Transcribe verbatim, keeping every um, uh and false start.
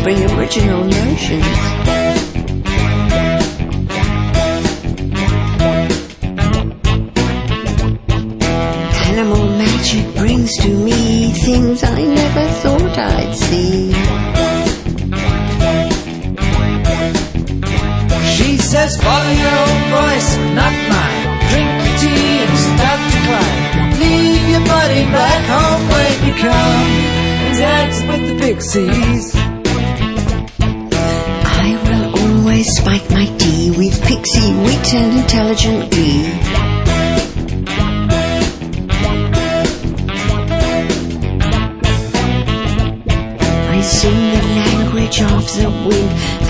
bring original notions. Animal magic brings to me things I never thought I'd see. She says, follow your own voice, not mine. Drink your tea and start to climb. Leave your body back home when you come and dance with the pixies. I will always spike my tea with pixie wit and intelligent glee. I sing the language of the wind